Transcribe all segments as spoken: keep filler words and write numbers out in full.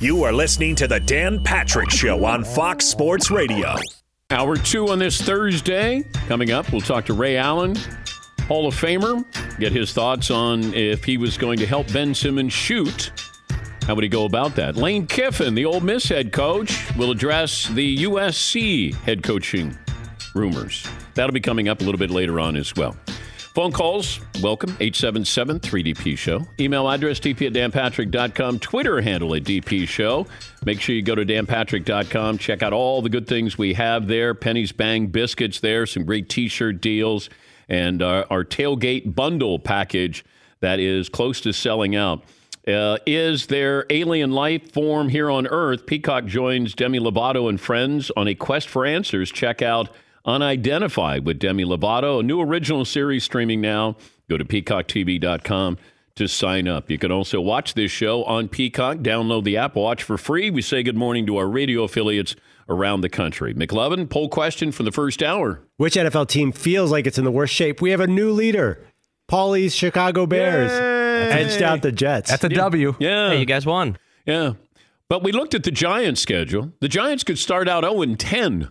You are listening to the Dan Patrick Show on Fox Sports Radio. Hour two on this Thursday. Coming up, we'll talk to Ray Allen, Hall of Famer, get his thoughts on if he was going to help Ben Simmons shoot. How would he go about that? Lane Kiffin, the Ole Miss head coach, will address the U S C head coaching rumors. That'll be coming up a little bit later on as well. Phone calls, welcome, eight seven seven, three D P show. Email address, d p at dan patrick dot com. Twitter handle at D P show. Make sure you go to dan patrick dot com. Check out all the good things we have there. Penny's Bang Biscuits there, some great T-shirt deals, and uh, our tailgate bundle package that is close to selling out. Uh, is there alien life form here on Earth? Peacock joins Demi Lovato and friends on a quest for answers. Check out Unidentified with Demi Lovato, a new original series streaming now. Go to peacock t v dot com to sign up. You can also watch this show on Peacock. Download the app, watch for free. We say good morning to our radio affiliates around the country. McLovin, poll question for the first hour. Which N F L team feels like it's in the worst shape? We have a new leader. Paulie's Chicago Bears Yay. edged out the Jets. That's a yeah. W. Yeah. Hey, you guys won. Yeah. But we looked at the Giants' schedule. The Giants could start out oh and ten.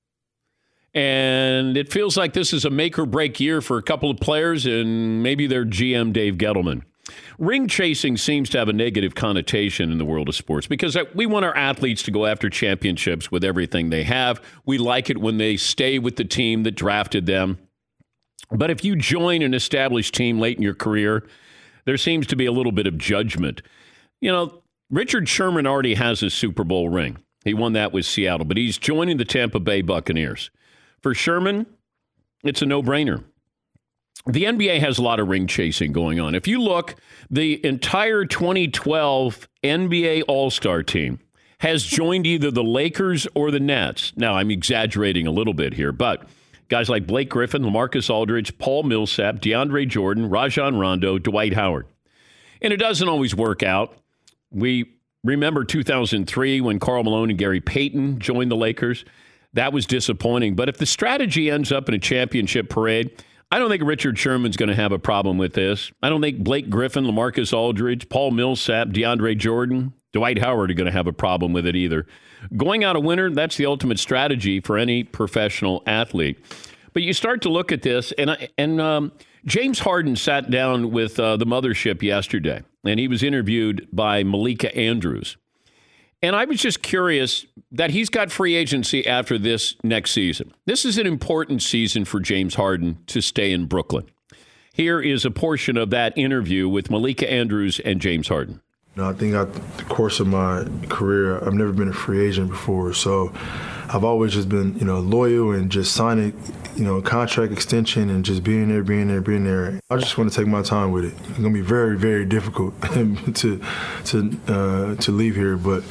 And it feels like this is a make-or-break year for a couple of players and maybe their G M, Dave Gettleman. Ring chasing seems to have a negative connotation in the world of sports because we want our athletes to go after championships with everything they have. We like it when they stay with the team that drafted them. But if you join an established team late in your career, there seems to be a little bit of judgment. You know, Richard Sherman already has his Super Bowl ring. He won that with Seattle, but he's joining the Tampa Bay Buccaneers. For Sherman, it's a no-brainer. The N B A has a lot of ring chasing going on. If you look, the entire twenty twelve N B A All-Star team has joined either the Lakers or the Nets. Now, I'm exaggerating a little bit here, but guys like Blake Griffin, LaMarcus Aldridge, Paul Millsap, DeAndre Jordan, Rajon Rondo, Dwight Howard. And it doesn't always work out. We remember two thousand three when Karl Malone and Gary Payton joined the Lakers. That was disappointing. But if the strategy ends up in a championship parade, I don't think Richard Sherman's going to have a problem with this. I don't think Blake Griffin, LaMarcus Aldridge, Paul Millsap, DeAndre Jordan, Dwight Howard are going to have a problem with it either. Going out a winner, that's the ultimate strategy for any professional athlete. But you start to look at this, and and um, James Harden sat down with uh, the mothership yesterday, and he was interviewed by Malika Andrews. And I was just curious that he's got free agency after this next season. This is an important season for James Harden to stay in Brooklyn. Here is a portion of that interview with Malika Andrews and James Harden. You know, I think out the course of my career, I've never been a free agent before. So I've always just been, you know, loyal and just signing, you know, contract extension and just being there, being there, being there. I just want to take my time with it. It's going to be very, very difficult to to uh, to leave here, but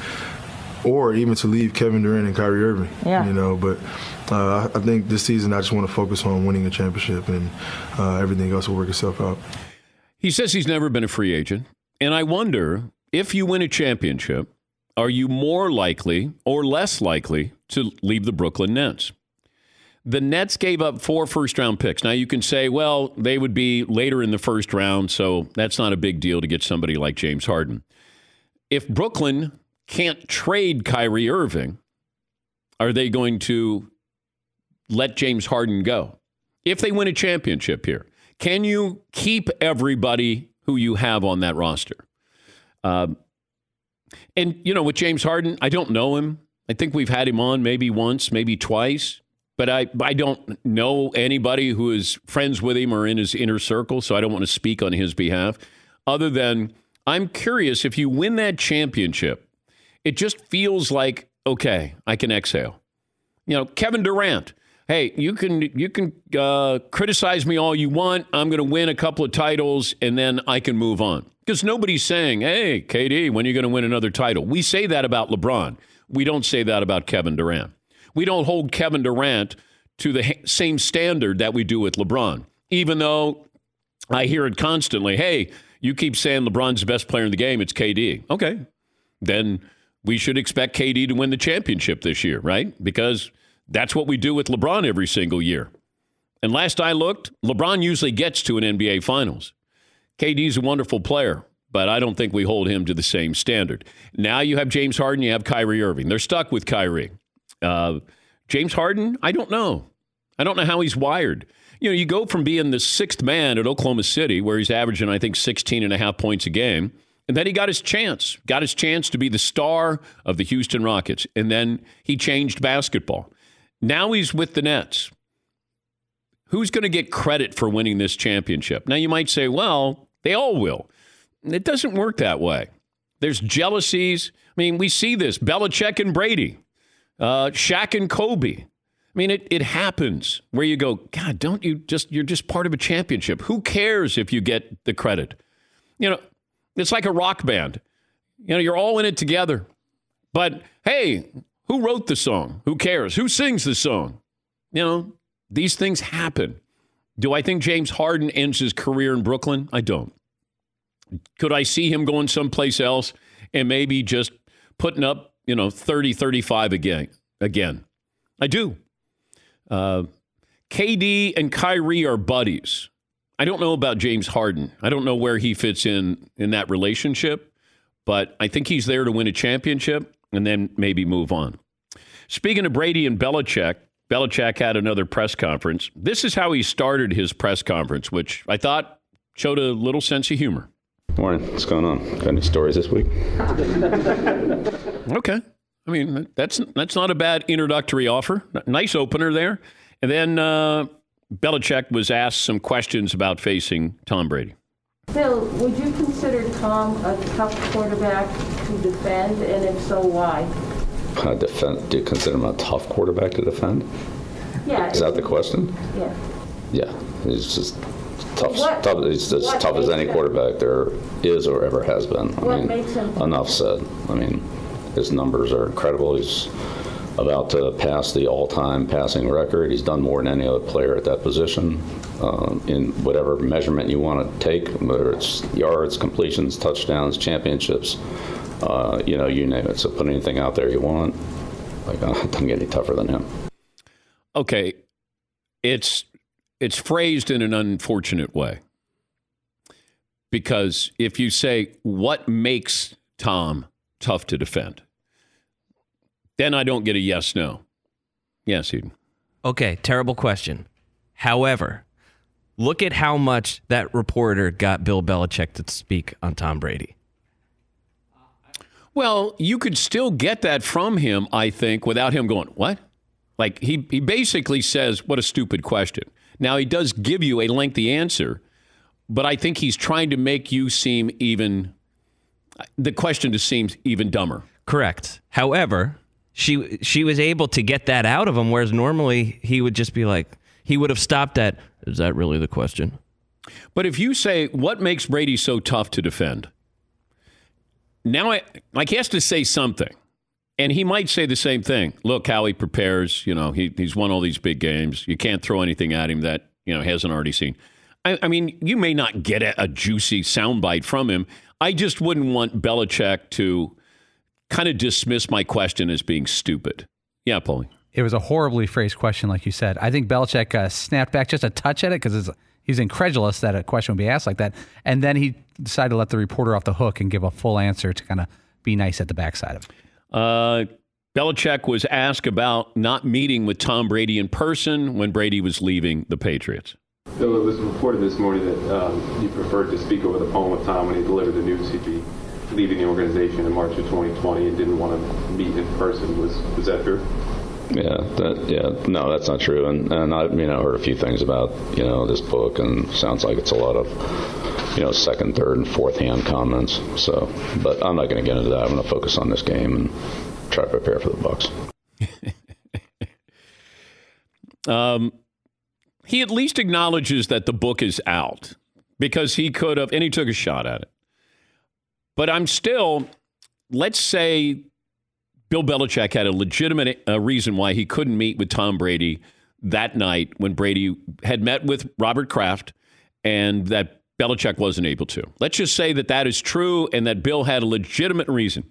or even to leave Kevin Durant and Kyrie Irving. Yeah. You know, but uh, I think this season I just want to focus on winning a championship, and uh, everything else will work itself out. He says he's never been a free agent. And I wonder, if you win a championship, are you more likely or less likely to leave the Brooklyn Nets? The Nets gave up four first-round picks. Now, you can say, well, they would be later in the first round, so that's not a big deal to get somebody like James Harden. If Brooklyn can't trade Kyrie Irving, are they going to let James Harden go? If they win a championship here, can you keep everybody who you have on that roster? Um, and, you know, with James Harden, I don't know him. I think we've had him on maybe once, maybe twice. But I, I don't know anybody who is friends with him or in his inner circle, so I don't want to speak on his behalf. Other than, I'm curious, if you win that championship, it just feels like, okay, I can exhale. You know, Kevin Durant. Hey, you can you can uh, criticize me all you want. I'm going to win a couple of titles, and then I can move on. Because nobody's saying, hey, K D, when are you going to win another title? We say that about LeBron. We don't say that about Kevin Durant. We don't hold Kevin Durant to the same standard that we do with LeBron, even though I hear it constantly. Hey, you keep saying LeBron's the best player in the game. It's K D. Okay, then we should expect K D to win the championship this year, right? Because that's what we do with LeBron every single year. And last I looked, LeBron usually gets to an N B A Finals. K D's a wonderful player, but I don't think we hold him to the same standard. Now you have James Harden, you have Kyrie Irving. They're stuck with Kyrie. Uh, James Harden, I don't know. I don't know how he's wired. You know, you go from being the sixth man at Oklahoma City, where he's averaging, I think, sixteen and a half points a game, and then he got his chance, got his chance to be the star of the Houston Rockets, and then he changed basketball. Now he's with the Nets. Who's going to get credit for winning this championship? Now you might say, well, they all will. It doesn't work that way. There's jealousies. I mean, we see this. Belichick and Brady, uh, Shaq and Kobe. I mean, it, it happens where you go, God, don't you just, you're just part of a championship. Who cares if you get the credit? You know, it's like a rock band. You know, you're all in it together. But, hey, who wrote the song? Who cares? Who sings the song? You know, these things happen. Do I think James Harden ends his career in Brooklyn? I don't. Could I see him going someplace else and maybe just putting up, you know, thirty, thirty-five again? Again, I do. Uh, K D and Kyrie are buddies. I don't know about James Harden. I don't know where he fits in in that relationship, but I think he's there to win a championship and then maybe move on. Speaking of Brady and Belichick, Belichick had another press conference. This is how he started his press conference, which I thought showed a little sense of humor. Morning. What's going on? Got any stories this week? Okay. I mean, that's that's not a bad introductory offer. Nice opener there. And then uh, Belichick was asked some questions about facing Tom Brady. Bill, would you consider Tom a tough quarterback to defend, and if so, why? Uh, defend, do you consider him a tough quarterback to defend? Yeah. Is that the question? Yeah. Yeah. He's just tough. What, tough he's as tough as any quarterback there is or ever has been. I what mean, makes him? Enough said. I mean, his numbers are incredible. He's about to pass the all-time passing record. He's done more than any other player at that position um, in whatever measurement you want to take, whether it's yards, completions, touchdowns, championships, uh, you know, you name it. So put anything out there you want. Like, uh, it doesn't get any tougher than him. Okay. It's it's phrased in an unfortunate way. Because if you say, what makes Tom tough to defend? Then I don't get a yes, no. Yes, Eden. Okay, terrible question. However, look at how much that reporter got Bill Belichick to speak on Tom Brady. Well, you could still get that from him, I think, without him going, what? Like, he, he basically says, what a stupid question. Now, he does give you a lengthy answer, but I think he's trying to make you seem even, the question just seems even dumber. Correct. However, she she was able to get that out of him, whereas normally he would just be like, he would have stopped at, is that really the question? But if you say, what makes Brady so tough to defend? Now, I, like, he has to say something. And he might say the same thing. Look how he prepares. You know, he, he's won all these big games. You can't throw anything at him that, you know, hasn't already seen. I, I mean, you may not get a, a juicy soundbite from him. I just wouldn't want Belichick to kind of dismiss my question as being stupid. Yeah, Paulie. It was a horribly phrased question, like you said. I think Belichick uh, snapped back just a touch at it because he's incredulous that a question would be asked like that. And then he decided to let the reporter off the hook and give a full answer to kind of be nice at the backside of it. Uh, Belichick was asked about not meeting with Tom Brady in person when Brady was leaving the Patriots. So it was reported this morning that um, you preferred to speak over the phone with Tom when he delivered the news he'd be leaving the organization in March of twenty twenty and didn't want to meet in person. Was was that true? Yeah, that, yeah, no, that's not true. And and I, you know, heard a few things about, you know, this book, and sounds like it's a lot of, you know, second, third, and fourth hand comments. So, but I'm not going to get into that. I'm going to focus on this game and try to prepare for the Bucs. um, he at least acknowledges that the book is out because he could have, and he took a shot at it. But I'm still, let's say Bill Belichick had a legitimate uh, reason why he couldn't meet with Tom Brady that night when Brady had met with Robert Kraft and that Belichick wasn't able to. Let's just say that that is true and that Bill had a legitimate reason.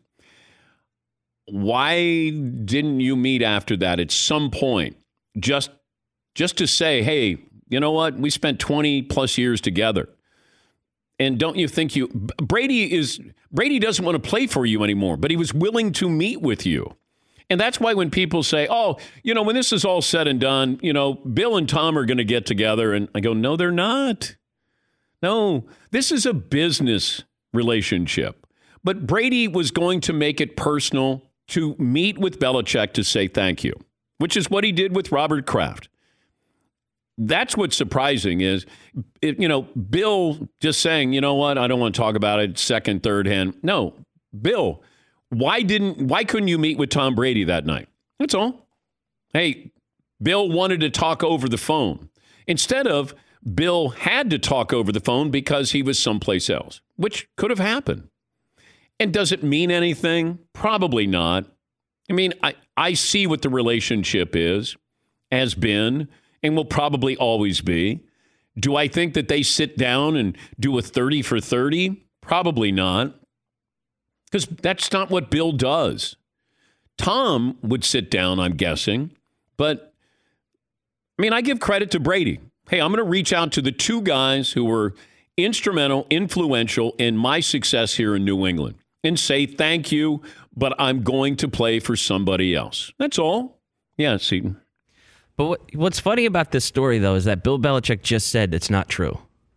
Why didn't you meet after that at some point just just to say, hey, you know what? We spent twenty plus years together. And don't you think you Brady is Brady doesn't want to play for you anymore, but he was willing to meet with you. And that's why when people say, oh, you know, when this is all said and done, you know, Bill and Tom are going to get together. And I go, no, they're not. No, this is a business relationship. But Brady was going to make it personal to meet with Belichick to say thank you, which is what he did with Robert Kraft. That's what's surprising is, it, you know, Bill just saying, you know what, I don't want to talk about it, second, third hand. No, Bill, why didn't, why couldn't you meet with Tom Brady that night? That's all. Hey, Bill wanted to talk over the phone. Instead of Bill had to talk over the phone because he was someplace else, which could have happened. And does it mean anything? Probably not. I mean, I, I see what the relationship is, has been, and will probably always be. Do I think that they sit down and do a thirty for thirty? Probably not. Because that's not what Bill does. Tom would sit down, I'm guessing. But, I mean, I give credit to Brady. Hey, I'm going to reach out to the two guys who were instrumental, influential in my success here in New England and say thank you, but I'm going to play for somebody else. That's all. Yeah, Seton. But what, what's funny about this story, though, is that Bill Belichick just said it's not true.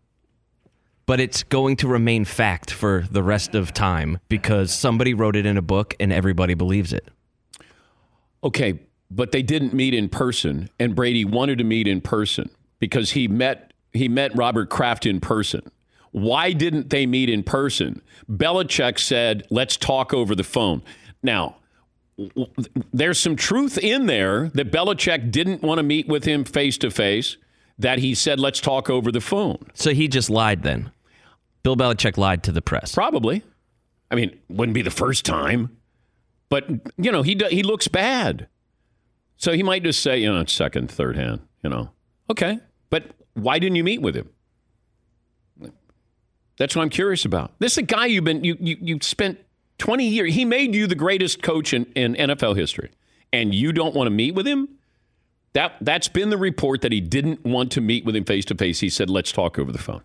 But it's going to remain fact for the rest of time because somebody wrote it in a book and everybody believes it. Okay, but they didn't meet in person, and Brady wanted to meet in person because he met he met Robert Kraft in person. Why didn't they meet in person? Belichick said, let's talk over the phone. Now, there's some truth in there that Belichick didn't want to meet with him face-to-face, that he said, let's talk over the phone. So he just lied then. Bill Belichick lied to the press. Probably. I mean, wouldn't be the first time. But, you know, he he looks bad. So he might just say, you know, second, third hand, you know. Okay, but why didn't you meet with him? That's what I'm curious about. This is a guy you've been, you you you spent twenty years. He made you the greatest coach in, in N F L history. And you don't want to meet with him? That, that's been the report that he didn't want to meet with him face-to-face. He said, let's talk over the phone.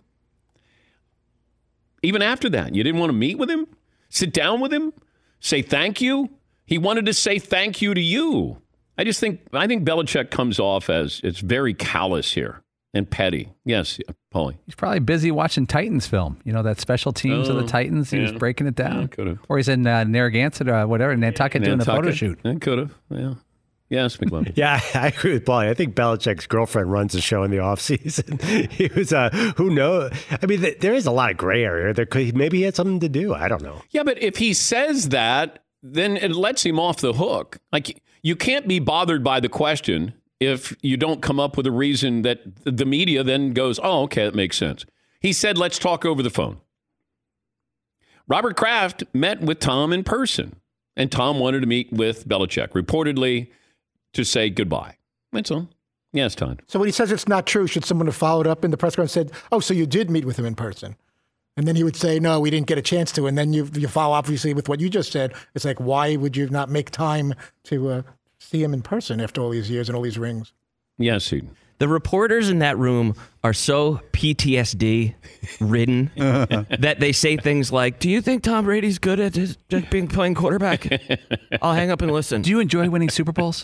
Even after that, you didn't want to meet with him? Sit down with him? Say thank you? He wanted to say thank you to you. I just think, I think Belichick comes off as, it's very callous here and petty. Yes, Paulie. He's probably busy watching Titans film. You know, that special teams oh, of the Titans. He yeah. was breaking it down. Yeah, could have. Or he's in uh, Narragansett or whatever, Nantucket, doing a photo shoot. It could have, yeah. Yes, McLovin. Yeah, I agree with Paulie. I think Belichick's girlfriend runs the show in the offseason. He was, uh, who knows? I mean, th- there is a lot of gray area. There could, maybe he had something to do. I don't know. Yeah, but if he says that, then it lets him off the hook. Like, you can't be bothered by the question if you don't come up with a reason that the media then goes, oh, okay, that makes sense. He said, let's talk over the phone. Robert Kraft met with Tom in person, and Tom wanted to meet with Belichick, reportedly to say goodbye. That's all. Yes, Todd. So when he says it's not true, should someone have followed up in the press conference and said, oh, so you did meet with him in person? And then he would say, no, we didn't get a chance to. And then you you follow obviously with what you just said. It's like, why would you not make time to uh, see him in person after all these years and all these rings? Yes, Eden. The reporters in that room are so P T S D ridden that they say things like, do you think Tom Brady's good at his, just being playing quarterback? I'll hang up and listen. Do you enjoy winning Super Bowls?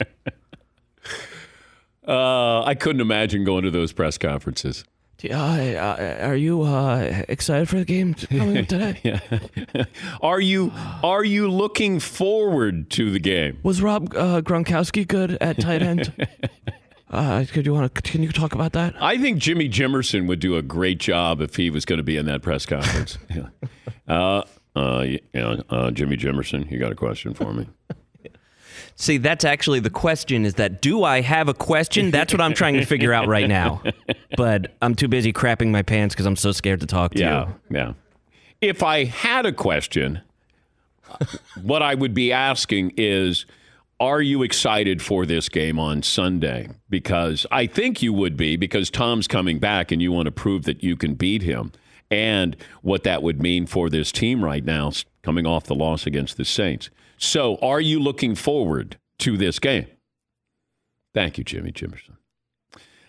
Uh, I couldn't imagine going to those press conferences. Uh, uh, are you uh, excited for the game coming up today? Yeah. Are you Are you looking forward to the game? Was Rob uh, Gronkowski good at tight end? Uh, could you want to? Can you talk about that? I think Jimmy Jimerson would do a great job if he was going to be in that press conference. yeah. Uh, uh, yeah, uh, Jimmy Jimerson, you got a question for me? See, that's actually the question is that, do I have a question? That's what I'm trying to figure out right now. But I'm too busy crapping my pants because I'm so scared to talk to yeah, you. Yeah. If I had a question, what I would be asking is, are you excited for this game on Sunday? Because I think you would be, because Tom's coming back and you want to prove that you can beat him, and what that would mean for this team right now coming off the loss against the Saints. So are you looking forward to this game? Thank you, Jimmy Jimerson.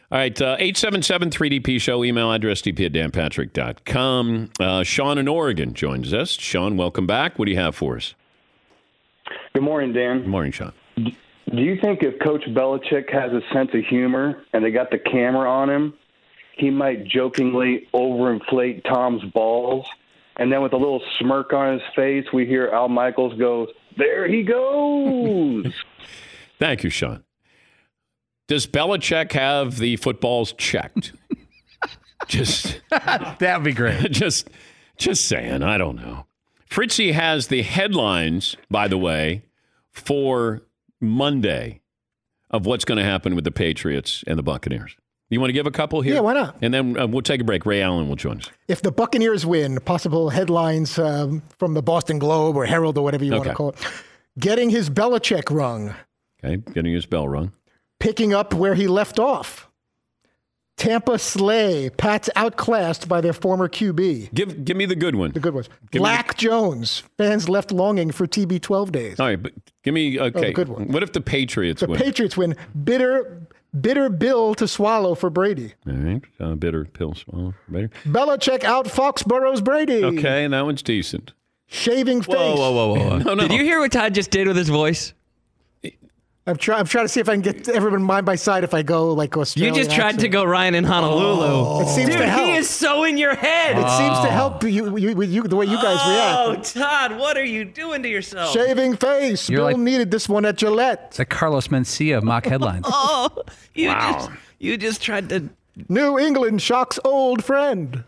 All right, uh, eight seven seven three D P show, email address d p at dan patrick dot com. Uh, Sean in Oregon joins us. Sean, welcome back. What do you have for us? Good morning, Dan. Good morning, Sean. Do you think if Coach Belichick has a sense of humor and they got the camera on him, he might jokingly overinflate Tom's balls? And then with a little smirk on his face, we hear Al Michaels go, "There he goes." Thank you, Sean. Does Belichick have the footballs checked? just That'd be great. Just, just saying. I don't know. Fritzy has the headlines, by the way, for Monday of what's going to happen with the Patriots and the Buccaneers. You want to give a couple here? Yeah, why not? And then uh, we'll take a break. Ray Allen will join us. If the Buccaneers win, possible headlines um, from the Boston Globe or Herald or whatever you Okay. want to call it. Getting his Belichick rung. Okay, getting his bell rung. Picking up where he left off. Tampa slay. Pats outclassed by their former Q B. Give give me the good one. The good ones. Give me Black Jones. Fans left longing for T B twelve days. All right, but give me, okay. Oh, the good one. What if the Patriots The win? Patriots win. Bitter, bitter bill to swallow for Brady. All right, uh, bitter pill swallow. Bitter. Belichick out Foxborough's Brady. Okay, that one's decent. Shaving face. Whoa, whoa, whoa, whoa. No, no. Did you hear what Todd just did with his voice? I'm, try, I'm trying to see if I can get everyone mind by side if I go like Australian You just tried accent. to go Ryan in Honolulu. Oh. It seems Dude, to help. he is so in your head. It seems to help you, you, with you the way you guys Oh, react. Todd, what are you doing to yourself? Shaving face. You're Bill like- needed this one at Gillette. It's like Carlos Mencia of mock headlines. Oh, you Wow. just you just tried to. New England shocks old friend.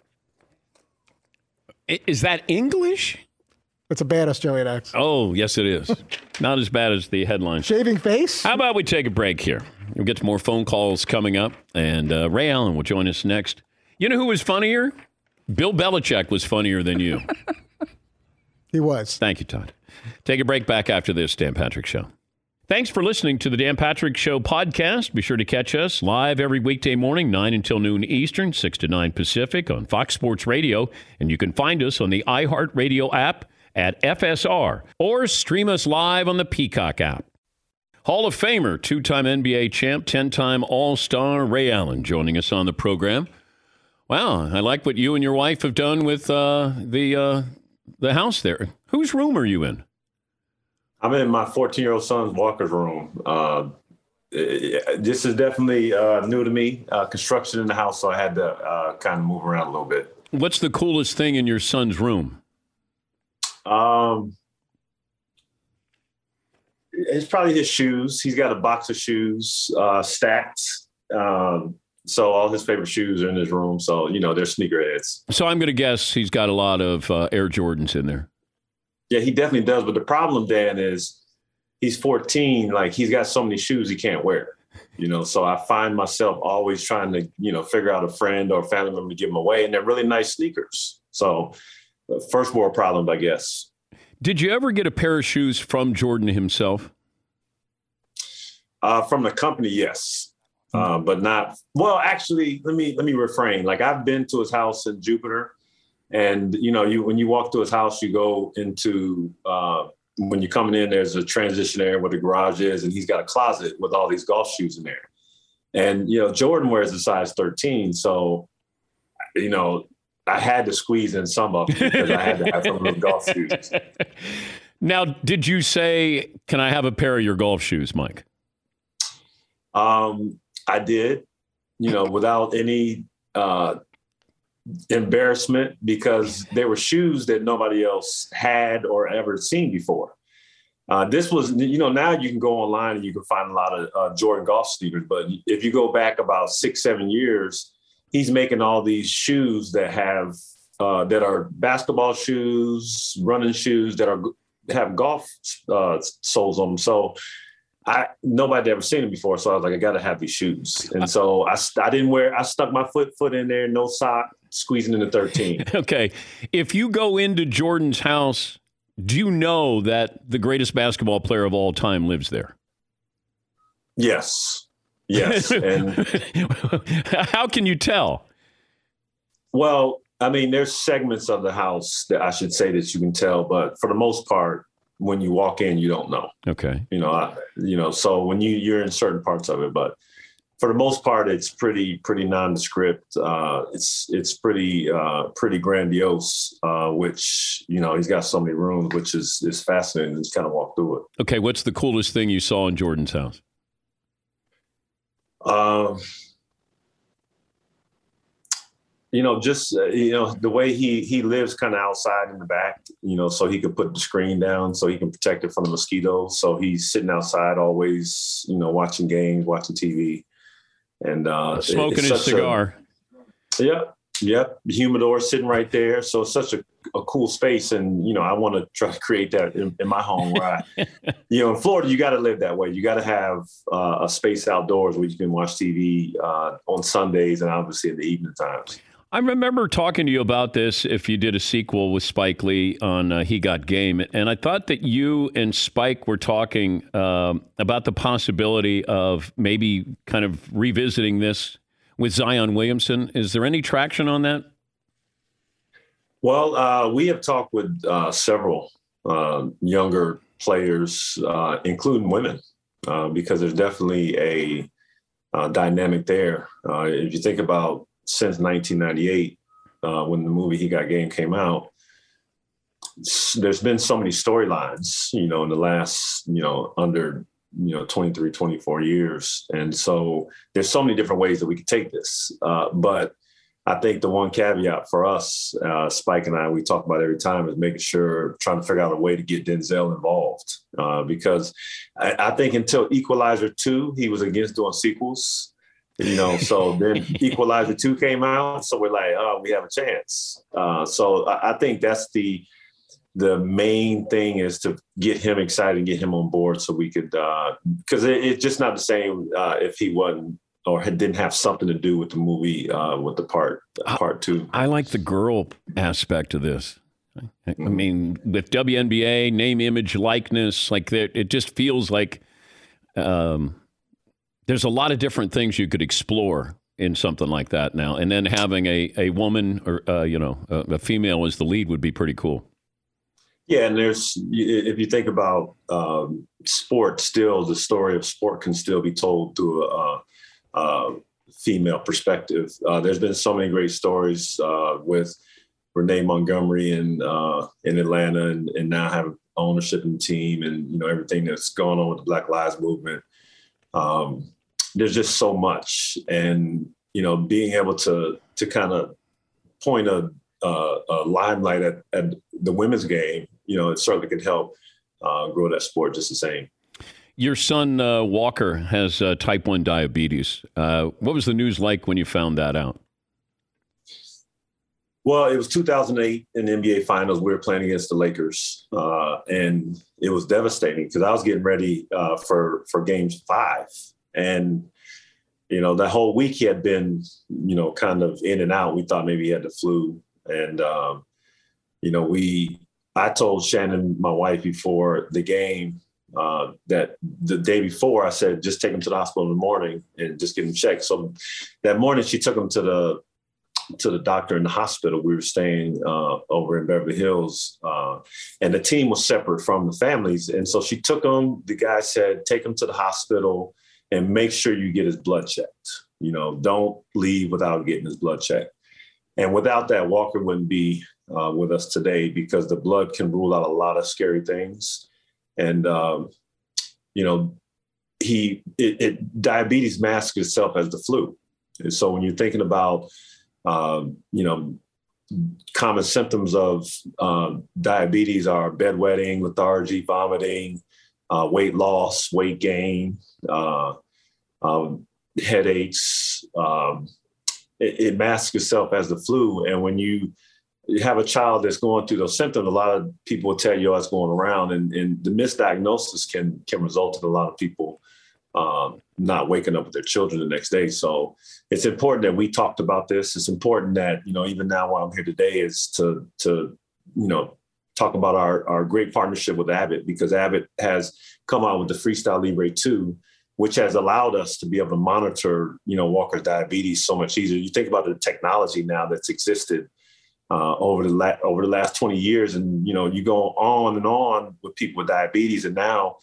I- Is that English? It's a bad Australian accent. Oh, yes, it is. Not as bad as the headline. Shaving face. How about we take a break here? We'll get to more phone calls coming up, and uh, Ray Allen will join us next. You know who was funnier? Bill Belichick was funnier than you. He was. Thank you, Todd. Take a break back after this Dan Patrick Show. Thanks for listening to the Dan Patrick Show podcast. Be sure to catch us live every weekday morning, nine until noon Eastern, six to nine Pacific on Fox Sports Radio. And you can find us on the iHeartRadio app at F S R or stream us live on the Peacock app. Hall of Famer, two-time N B A champ, ten-time All-Star Ray Allen joining us on the program. Wow, I like what you and your wife have done with uh, the uh, the house there. Whose room are you in? I'm in my fourteen-year-old son's Walker's room. Uh, this is definitely uh, new to me, uh, construction in the house, so I had to uh, kind of move around a little bit. What's the coolest thing in your son's room? Um, it's probably his shoes. He's got a box of shoes uh, stacked. Um, so all his favorite shoes are in his room. So, you know, they're sneakerheads. So I'm going to guess he's got a lot of uh, Air Jordans in there. Yeah, he definitely does. But the problem, Dan, is he's fourteen. Like, he's got so many shoes he can't wear. You know, so I find myself always trying to, you know, figure out a friend or a family member to give them away. And they're really nice sneakers. So first world problem, I guess. Did you ever get a pair of shoes from Jordan himself? Uh, from the company, yes. Uh, but not, well, actually, let me, let me refrain. Like, I've been to his house in Jupiter, and, you know, you, when you walk to his house, you go into, uh, when you're coming in, there's a transition area where the garage is, and he's got a closet with all these golf shoes in there. And, you know, Jordan wears a size thirteen. So, you know, I had to squeeze in some of them because I had to have some of those golf shoes. Now, did you say, can I have a pair of your golf shoes, Mike? Um, I did, you know, without any uh, embarrassment, because they were shoes that nobody else had or ever seen before. Uh, this was, you know, now you can go online and you can find a lot of uh, Jordan golf sneakers. But if you go back about six, seven years, he's making all these shoes that have uh, that are basketball shoes, running shoes that are have golf uh, soles on them. So I nobody had ever seen them before. So I was like, I got to have these shoes. And so I, I didn't wear, I stuck my foot foot in there, no sock, squeezing into thirteen. Okay. If you go into Jordan's house, do you know that the greatest basketball player of all time lives there? Yes. Yes. And how can you tell? Well, I mean, there's segments of the house that I should say that you can tell, but for the most part, when you walk in, you don't know. Okay. You know, I, you know, so when you, you're in certain parts of it, but for the most part, it's pretty pretty nondescript. Uh, it's it's pretty uh, pretty grandiose, uh, which, you know, he's got so many rooms, which is is fascinating to just kind of walk through it. Okay, what's the coolest thing you saw in Jordan's house? Um, you know, just, uh, you know, the way he, he lives kind of outside in the back, you know, so he can put the screen down so he can protect it from the mosquitoes. So he's sitting outside always, you know, watching games, watching T V. And uh, smoking his cigar. A, yep. Yep. The humidor sitting right there. So it's such a, a cool space. And, you know, I want to try to create that in, in my home where I, you know, in Florida, you got to live that way. You got to have uh, a space outdoors where you can watch T V uh, on Sundays and obviously in the evening times. I remember talking to you about this if you did a sequel with Spike Lee on uh, He Got Game. And I thought that you and Spike were talking um, about the possibility of maybe kind of revisiting this with Zion Williamson. Is there any traction on that? Well, uh, we have talked with uh, several uh, younger players, uh, including women, uh, because there's definitely a uh, dynamic there. Uh, if you think about since nineteen ninety-eight, uh, when the movie He Got Game came out, there's been so many storylines, you know, in the last, you know, under, you know, twenty-three, twenty-four years. And so there's so many different ways that we could take this. Uh, but I think the one caveat for us, uh, Spike and I, we talk about every time is making sure, trying to figure out a way to get Denzel involved. Uh, because I, I think until Equalizer two, he was against doing sequels. You know, so then Equalizer two came out, so we're like, oh, we have a chance. Uh, so I, I think that's the the main thing is to get him excited and get him on board so we could, because uh, it, it's just not the same uh, if he wasn't or had, didn't have something to do with the movie, uh, with the part uh, part two. I like the girl aspect of this. I, I mean, with W N B A, name, image, likeness, like it just feels like. Um, There's a lot of different things you could explore in something like that now. And then having a, a woman or, uh, you know, a, a female as the lead would be pretty cool. Yeah, and there's, if you think about um, sport still, the story of sport can still be told through a, a female perspective. Uh, there's been so many great stories uh, with Renee Montgomery in, uh, in Atlanta and, and now have ownership in the team and, you know, everything that's going on with the Black Lives Movement. Um, There's just so much, and you know, being able to to kind of point a, a, a limelight at, at the women's game, you know, it certainly could help uh, grow that sport just the same. Your son uh, Walker has uh, type one diabetes. Uh, what was the news like when you found that out? Well, it was two thousand eight in the N B A Finals. We were playing against the Lakers, uh, and it was devastating because I was getting ready uh, for for Game Five. And, you know, that whole week he had been, you know, kind of in and out. We thought maybe he had the flu. And, um, you know, we, I told Shannon, my wife, before the game uh, that the day before, I said, just take him to the hospital in the morning and just get him checked. So that morning she took him to the, to the doctor in the hospital. We were staying uh, over in Beverly Hills uh, and the team was separate from the families. And so she took him, the guy said, take him to the hospital and make sure you get his blood checked. You know, don't leave without getting his blood checked. And without that, Walker wouldn't be uh, with us today because the blood can rule out a lot of scary things. And, um, you know, he, it, it diabetes masks itself as the flu. And so when you're thinking about, um, you know, common symptoms of um, diabetes are bedwetting, lethargy, vomiting, uh, weight loss, weight gain, uh, um, headaches. Um, it, it masks itself as the flu. And when you, you have a child that's going through those symptoms, a lot of people will tell you, oh, it's going around. And, and the misdiagnosis can can result in a lot of people um, not waking up with their children the next day. So it's important that we talked about this. It's important that, you know, even now while I'm here today is to, to you know, talk about our, our great partnership with Abbott, because Abbott has come out with the Freestyle Libre two, which has allowed us to be able to monitor, you know, Walker's diabetes so much easier. You think about the technology now that's existed uh, over the la- over the last twenty years, and, you know, you go on and on with people with diabetes, and now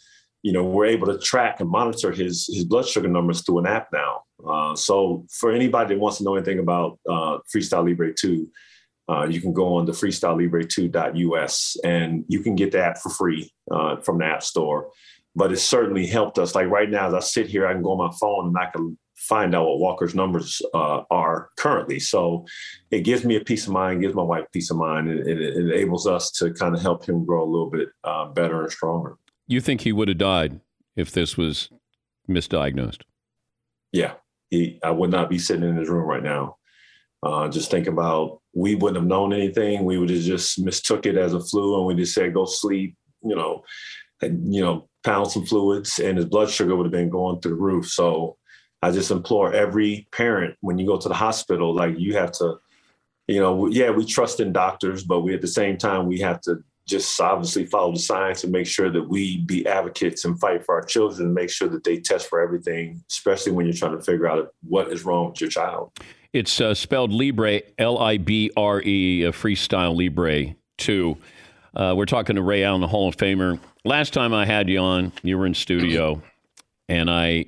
you know, we're able to track and monitor his his blood sugar numbers through an app now. Uh, so for anybody that wants to know anything about uh, Freestyle Libre two, uh, you can go on to freestyle libre two dot U S and you can get the app for free uh, from the App Store. But it's certainly helped us. Like right now, as I sit here, I can go on my phone and I can find out what Walker's numbers uh, are currently. So it gives me a peace of mind, gives my wife peace of mind, and it, it enables us to kind of help him grow a little bit uh, better and stronger. You think he would have died if this was misdiagnosed? Yeah, he, I would not be sitting in his room right now. Uh, just think about, we wouldn't have known anything. We would have just mistook it as a flu, and we just said, go sleep, you know, and, you know, pound some fluids, and his blood sugar would have been going through the roof. So I just implore every parent, when you go to the hospital, like you have to, you know, yeah, we trust in doctors, but we at the same time, we have to just obviously follow the science and make sure that we be advocates and fight for our children and make sure that they test for everything, especially when you're trying to figure out what is wrong with your child. It's uh, spelled Libre, L I B R E, uh, Freestyle Libre two. Uh, we're talking to Ray Allen, the Hall of Famer. Last time I had you on, you were in studio, and I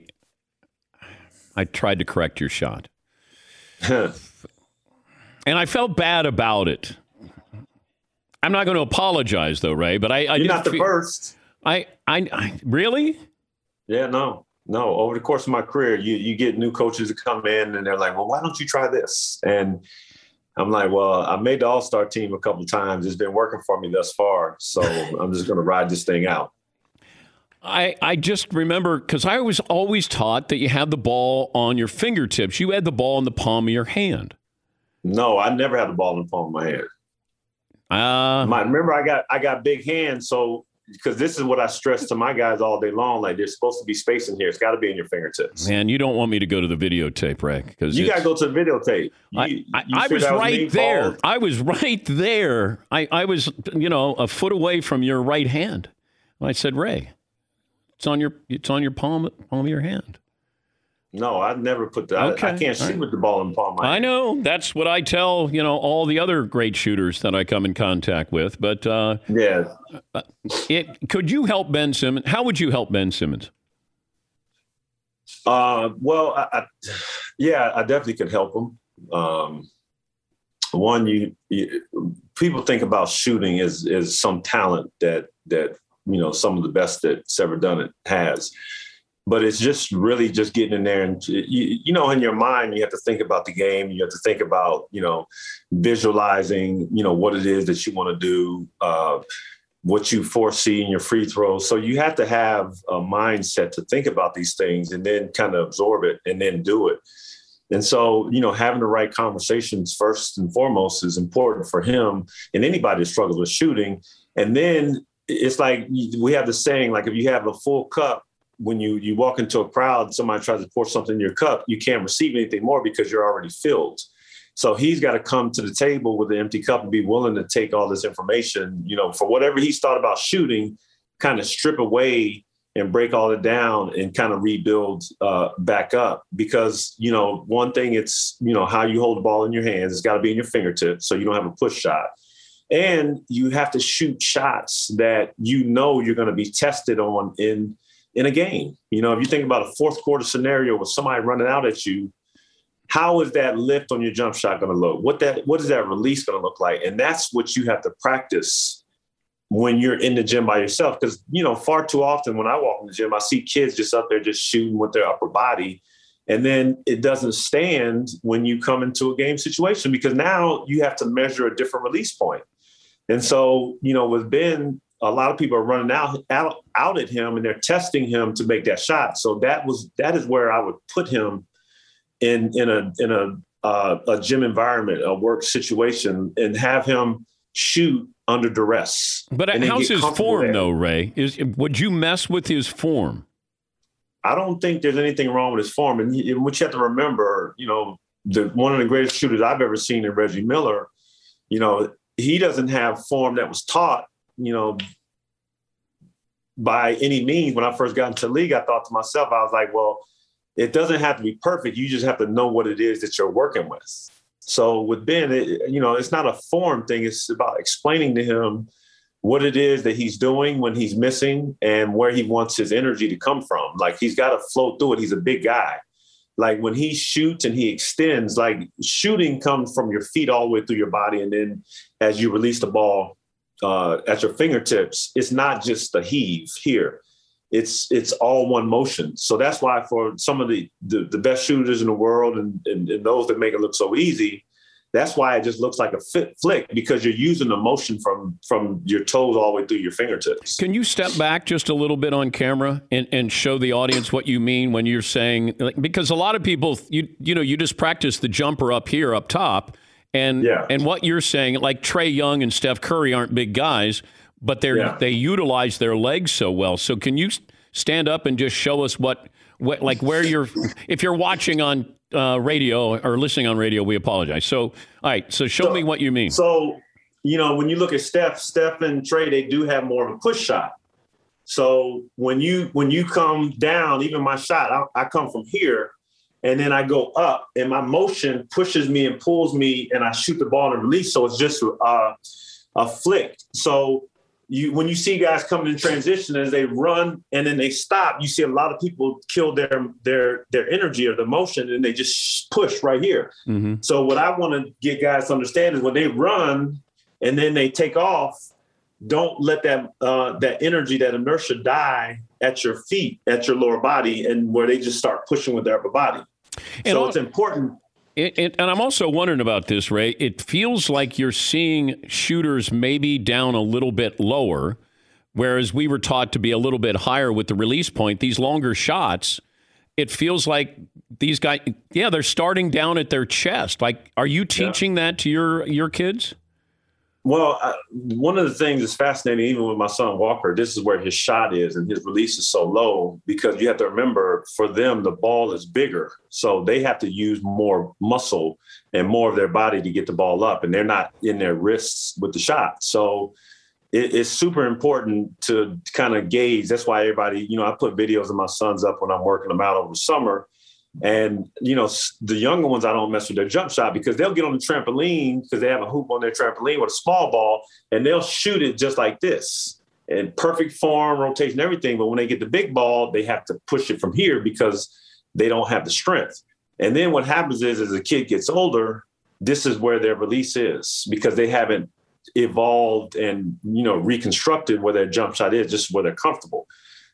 I tried to correct your shot. And I felt bad about it. I'm not going to apologize, though, Ray, but I... I You're not the feel, first. I, I, I... Really? Yeah, no. No, over the course of my career, you, you get new coaches to come in, and they're like, well, why don't you try this? And I'm like, well, I made the all-star team a couple of times. It's been working for me thus far, so I'm just going to ride this thing out. I, I just remember, because I was always taught that you had the ball on your fingertips. You had the ball in the palm of your hand. No, I never had the ball in the palm of my hand. Uh, my, remember, I got I got big hands, so because this is what I stress to my guys all day long. Like, there's supposed to be space in here. It's got to be in your fingertips. Man, you don't want me to go to the videotape, Rick. Because you got to go to the videotape. You, I, I, you I sure was right was there. called? I was right there. I, I was, you know, a foot away from your right hand. I said, Ray, it's on your it's on your palm palm of your hand. No, I've never put that. Okay. I, I can't shoot right. with the ball in the palm of my I hand. know. That's what I tell, you know, all the other great shooters that I come in contact with. But uh, yeah, it could you help Ben Simmons? How would you help Ben Simmons? Uh, well, I, I, yeah, I definitely could help him. Um, one, you, you people think about shooting as is some talent that that you know some of the best that's ever done it has. But it's just really just getting in there and, you, you know, in your mind, you have to think about the game. You have to think about, you know, visualizing, you know, what it is that you want to do, uh, what you foresee in your free throws. So you have to have a mindset to think about these things and then kind of absorb it and then do it. And so, you know, having the right conversations first and foremost is important for him and anybody that struggles with shooting. And then it's like we have the saying, like, if you have a full cup, when you, you walk into a crowd, somebody tries to pour something in your cup, you can't receive anything more because you're already filled. So he's got to come to the table with an empty cup and be willing to take all this information, you know, for whatever he's thought about shooting, kind of strip away and break all it down and kind of rebuild uh, back up. Because, you know, one thing, it's, you know, how you hold the ball in your hands. It's got to be in your fingertips so you don't have a push shot. And you have to shoot shots that, you know, you're going to be tested on in in a game. You know, if you think about a fourth quarter scenario with somebody running out at you, how is that lift on your jump shot going to look? What that, what is that release going to look like? And that's what you have to practice when you're in the gym by yourself. Because, you know, far too often when I walk in the gym, I see kids just up there just shooting with their upper body. And then it doesn't stand when you come into a game situation, because now you have to measure a different release point. And so, you know, with Ben, a lot of people are running out, out out at him and they're testing him to make that shot. So that was that is where I would put him in in a in a uh, a gym environment, a work situation, and have him shoot under duress. But how's his form, there. though, Ray? Is would you mess with his form? I don't think there's anything wrong with his form, and, and what you have to remember, you know, the one of the greatest shooters I've ever seen in Reggie Miller, you know, he doesn't have form that was taught, you know, by any means. When I first got into the league, I thought to myself, I was like, well, it doesn't have to be perfect. You just have to know what it is that you're working with. So with Ben, it, you know, it's not a form thing. It's about explaining to him what it is that he's doing when he's missing and where he wants his energy to come from. Like, he's got to flow through it. He's a big guy. Like, when he shoots and he extends, like, shooting comes from your feet all the way through your body. And then as you release the ball uh, at your fingertips, it's not just a heave here. It's it's all one motion. So that's why for some of the, the, the best shooters in the world and, and, and those that make it look so easy, that's why it just looks like a fit flick, because you're using the motion from from your toes all the way through your fingertips. Can you step back just a little bit on camera and, and show the audience what you mean when you're saying, like, because a lot of people, you you know, you just practice the jumper up here, up top, and yeah. and what you're saying, like Trae Young and Steph Curry aren't big guys, but they're Yeah. they utilize their legs so well. So can you stand up and just show us what, what like where you're, if you're watching on Uh, radio or listening on radio, we apologize. So, all right. So show So- me what you mean. So, you know, when you look at Steph, Steph and Trae, they do have more of a push shot. So when you when you come down, even my shot, I, I come from here and then I go up and my motion pushes me and pulls me and I shoot the ball and release. So it's just uh, a flick. So you when you see guys coming in transition as they run and then they stop, you see a lot of people kill their their their energy or the motion and they just push right here. Mm-hmm. So what I want to get guys to understand is when they run and then they take off, don't let that uh, that energy, that inertia die at your feet, at your lower body, and where they just start pushing with their upper body. And so all- it's important. It, it, and I'm also wondering about this, Ray. It feels like you're seeing shooters maybe down a little bit lower, whereas we were taught to be a little bit higher with the release point. These longer shots, it feels like these guys, yeah, they're starting down at their chest. Like, are you teaching that to your your kids? Well, I, one of the things that's fascinating, even with my son Walker, this is where his shot is and his release is so low, because you have to remember, for them, the ball is bigger. So they have to use more muscle and more of their body to get the ball up, and they're not in their wrists with the shot. So it, it's super important to kind of gauge. That's why everybody, you know, I put videos of my sons up when I'm working them out over the summer. And, you know, the younger ones, I don't mess with their jump shot because they'll get on the trampoline because they have a hoop on their trampoline with a small ball and they'll shoot it just like this in perfect form, rotation, everything. But when they get the big ball, they have to push it from here because they don't have the strength. And then what happens is, as a kid gets older, this is where their release is because they haven't evolved and, you know, reconstructed where their jump shot is, just where they're comfortable.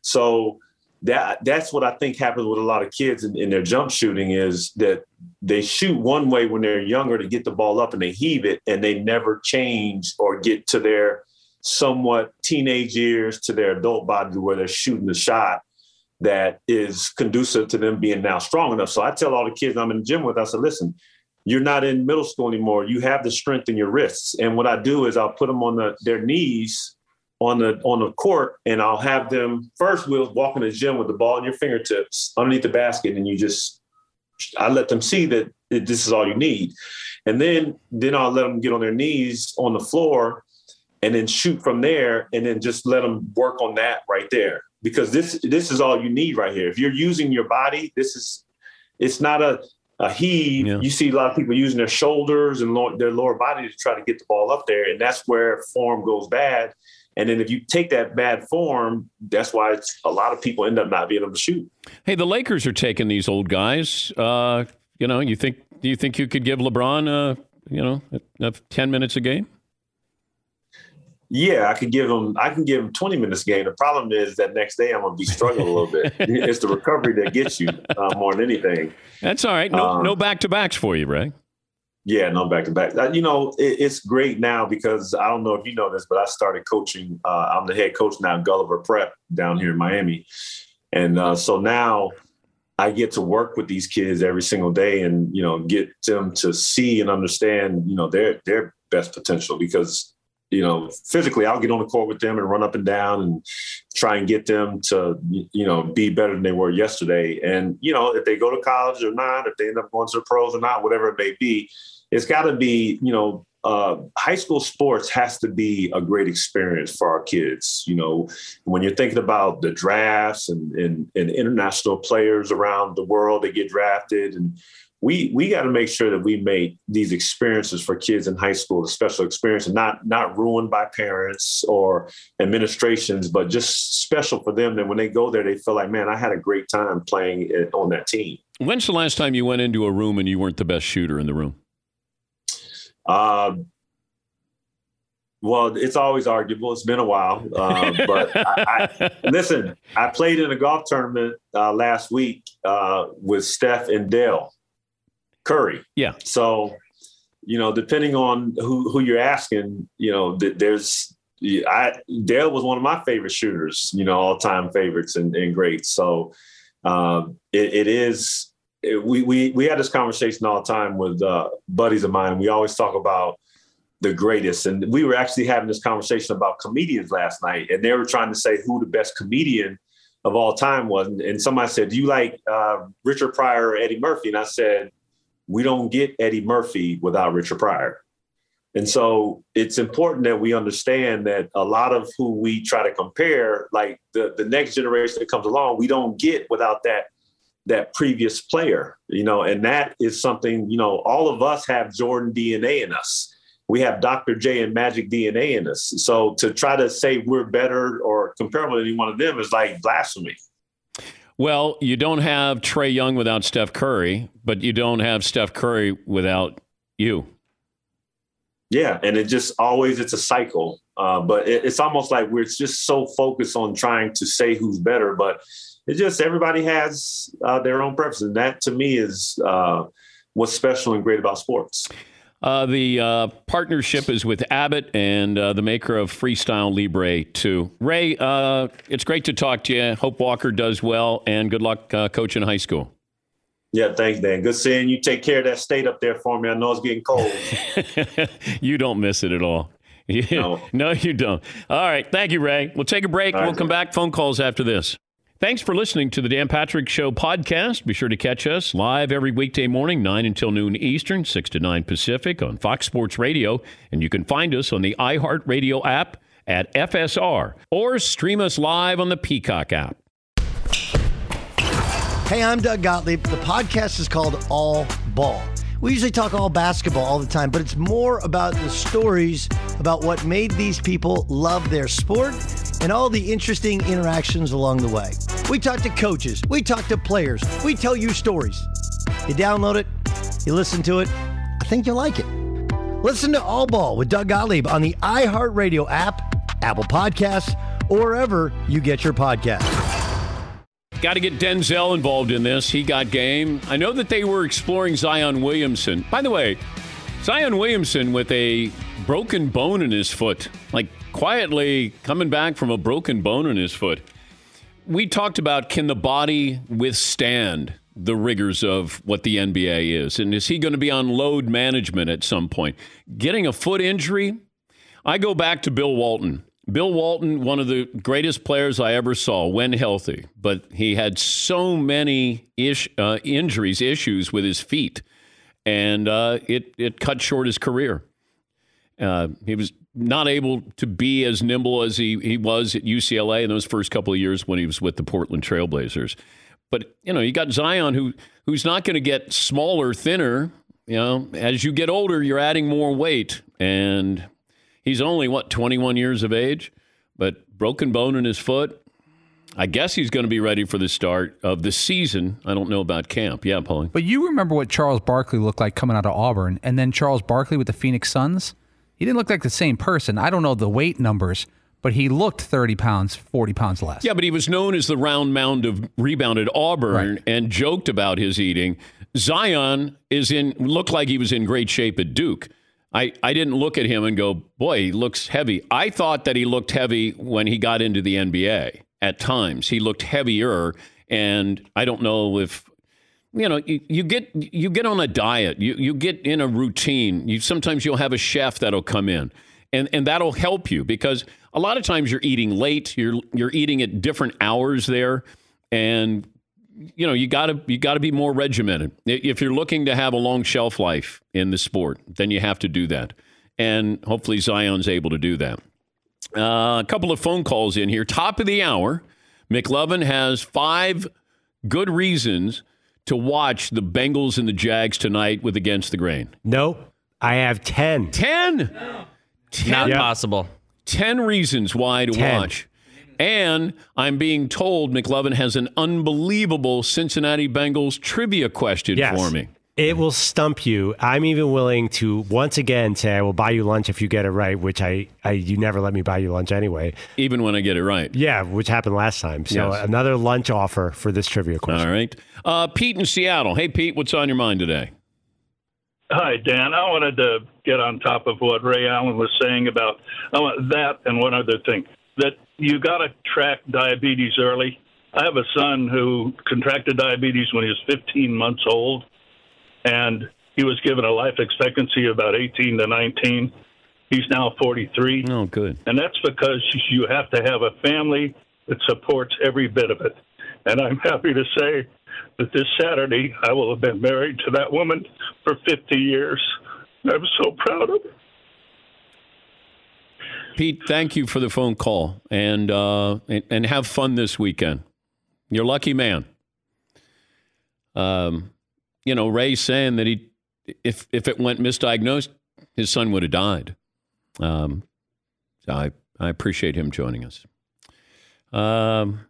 So That that's what I think happens with a lot of kids in, in their jump shooting, is that they shoot one way when they're younger to get the ball up and they heave it, and they never change or get to their somewhat teenage years, to their adult body, where they're shooting the shot that is conducive to them being now strong enough. So I tell all the kids I'm in the gym with, I said, listen, you're not in middle school anymore. You have the strength in your wrists. And what I do is I'll put them on the, their knees on the on the court, and I'll have them first. We'll walk in the gym with the ball in your fingertips underneath the basket, and you just I let them see that it, this is all you need, and then then I'll let them get on their knees on the floor, and then shoot from there, and then just let them work on that right there, because this this is all you need right here. If you're using your body, this is it's not a a heave. Yeah. You see a lot of people using their shoulders and low, their lower body to try to get the ball up there, and that's where form goes bad. And then if you take that bad form, that's why it's, a lot of people end up not being able to shoot. Hey, the Lakers are taking these old guys. Uh, you know, you think do you think you could give LeBron, uh, you know, uh, ten minutes a game? Yeah, I could give him. I can give him twenty minutes a game. The problem is that next day I'm going to be struggling a little bit. It's the recovery that gets you uh, more than anything. That's all right. No, um, no back to backs for you, right? Yeah, no back to back. You know, it, it's great now because I don't know if you know this, but I started coaching. Uh, I'm the head coach now at Gulliver Prep down here in Miami. And uh, so now I get to work with these kids every single day and, you know, get them to see and understand, you know, their their best potential, because, you know, physically I'll get on the court with them and run up and down and try and get them to, you know, be better than they were yesterday. And, you know, if they go to college or not, if they end up going to the pros or not, whatever it may be, it's got to be, you know, uh, high school sports has to be a great experience for our kids. You know, when you're thinking about the drafts and, and, and international players around the world that get drafted, and we we got to make sure that we make these experiences for kids in high school a special experience, and not not ruined by parents or administrations, but just special for them. That when they go there, they feel like, man, I had a great time playing it on that team. When's the last time you went into a room and you weren't the best shooter in the room? Uh, well, it's always arguable. It's been a while. Uh, but I, I, listen, I played in a golf tournament uh, last week uh, with Steph and Dale Curry. Yeah. So, you know, depending on who, who you're asking, you know, th- there's I Dale was one of my favorite shooters, you know, all time favorites and, and greats. So um, it, it is. It, we we we had this conversation all the time with uh, buddies of mine. We always talk about the greatest, and we were actually having this conversation about comedians last night, and they were trying to say who the best comedian of all time was. And somebody said, "Do you like uh, Richard Pryor or Eddie Murphy?" And I said, "We don't get Eddie Murphy without Richard Pryor." And so it's important that we understand that a lot of who we try to compare, like the, the next generation that comes along, we don't get without that that previous player, you know, and that is something, you know, all of us have Jordan D N A in us. We have Doctor J and Magic D N A in us. So to try to say we're better or comparable to any one of them is like blasphemy. Well, you don't have Trae Young without Steph Curry, but you don't have Steph Curry without you. Yeah, and it just always, it's a cycle. Uh, but it, it's almost like we're just so focused on trying to say who's better, but it just, everybody has uh, their own preference. And that to me is uh, what's special and great about sports. Uh, the uh, partnership is with Abbott and uh, the maker of Freestyle Libre two. Ray, uh, it's great to talk to you. Hope Walker does well, and good luck uh, coaching high school. Yeah, thanks, Dan. Good seeing you. Take care of that state up there for me. I know it's getting cold. You don't miss it at all. No. No, you don't. All right. Thank you, Ray. We'll take a break. All We'll right. come back. Phone calls after this. Thanks for listening to the Dan Patrick Show podcast. Be sure to catch us live every weekday morning, nine until noon Eastern, six to nine Pacific on Fox Sports Radio. And you can find us on the iHeartRadio app at F S R or stream us live on the Peacock app. Hey, I'm Doug Gottlieb. The podcast is called All Ball. We usually talk all basketball all the time, but it's more about the stories about what made these people love their sport and all the interesting interactions along the way. We talk to coaches. We talk to players. We tell you stories. You download it. You listen to it. I think you'll like it. Listen to All Ball with Doug Gottlieb on the iHeartRadio app, Apple Podcasts, or wherever you get your podcasts. Got to get Denzel involved in this. He got game. I know that they were exploring Zion Williamson. By the way, Zion Williamson with a broken bone in his foot, like quietly coming back from a broken bone in his foot. We talked about, can the body withstand the rigors of what the N B A is? And is he going to be on load management at some point? Getting a foot injury? I go back to Bill Walton. Bill Walton, one of the greatest players I ever saw when healthy, but he had so many ish, uh, injuries, issues with his feet, and uh, it, it cut short his career. Uh, he was not able to be as nimble as he, he was at U C L A in those first couple of years when he was with the Portland Trailblazers. But, you know, you got Zion, who who's not going to get smaller, thinner. You know, as you get older, you're adding more weight, and he's only, what, twenty-one years of age, but broken bone in his foot. I guess he's going to be ready for the start of the season. I don't know about camp. Yeah, Paulie. But you remember what Charles Barkley looked like coming out of Auburn, and then Charles Barkley with the Phoenix Suns? He didn't look like the same person. I don't know the weight numbers, but he looked thirty pounds, forty pounds less. Yeah, but he was known as the round mound of rebounded Auburn, right, and joked about his eating. Zion is in looked like he was in great shape at Duke. I, I didn't look at him and go, boy, he looks heavy. I thought that he looked heavy when he got into the N B A. At times, he looked heavier, and I don't know if, you know, you, you get you get on a diet, you you get in a routine. You sometimes you'll have a chef that'll come in, and and that'll help you, because a lot of times you're eating late, you're you're eating at different hours there, and you know, you gotta you gotta be more regimented. If you're looking to have a long shelf life in the sport, then you have to do that. And hopefully Zion's able to do that. Uh, a couple of phone calls in here. Top of the hour, McLovin has five good reasons to watch the Bengals and the Jags tonight with Against the Grain? Nope. I have ten. ten? ten? Not possible. ten reasons why to ten. watch. And I'm being told McLovin has an unbelievable Cincinnati Bengals trivia question Yes. for me. It will stump you. I'm even willing to once again say I will buy you lunch if you get it right, which I, I you never let me buy you lunch anyway. Even when I get it right. Yeah, which happened last time. So Yes. another lunch offer for this trivia question. All right. Uh, Pete in Seattle. Hey, Pete, what's on your mind today? Hi, Dan. I wanted to get on top of what Ray Allen was saying about uh, that and one other thing, that you got to track diabetes early. I have a son who contracted diabetes when he was fifteen months old, and he was given a life expectancy of about eighteen to nineteen. He's now forty-three. Oh, good. And that's because you have to have a family that supports every bit of it. And I'm happy to say that this Saturday I will have been married to that woman for fifty years. I'm so proud of her. Pete, thank you for the phone call, and uh, and, and have fun this weekend. You're a lucky man. Um, you know, Ray's saying that he, if if it went misdiagnosed, his son would have died. Um, so I I appreciate him joining us. Um,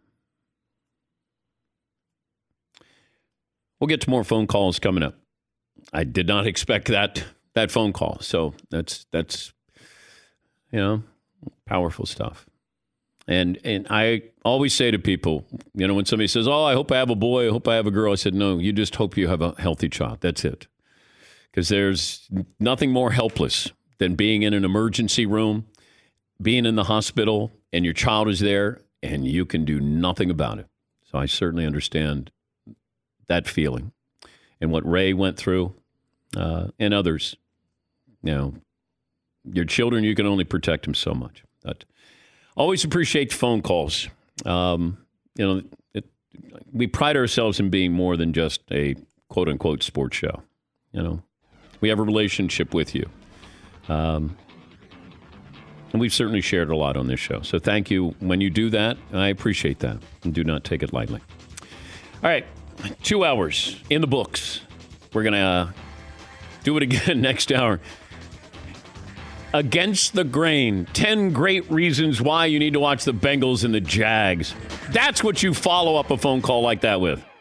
we'll get to more phone calls coming up. I did not expect that that phone call, so that's that's you know. Powerful stuff. And and I always say to people, you know, when somebody says, oh, I hope I have a boy, I hope I have a girl, I said, no, you just hope you have a healthy child. That's it. Because there's nothing more helpless than being in an emergency room, being in the hospital, and your child is there, and you can do nothing about it. So I certainly understand that feeling and what Ray went through uh, and others. You know, your children, you can only protect them so much. But always appreciate phone calls. Um, you know, it, we pride ourselves in being more than just a quote unquote sports show. You know, we have a relationship with you. Um, and we've certainly shared a lot on this show. So thank you. When you do that, I appreciate that and do not take it lightly. All right. Two hours in the books. We're going to uh, do it again next hour. Against the Grain. ten great reasons why you need to watch the Bengals and the Jags. That's what you follow up a phone call like that with.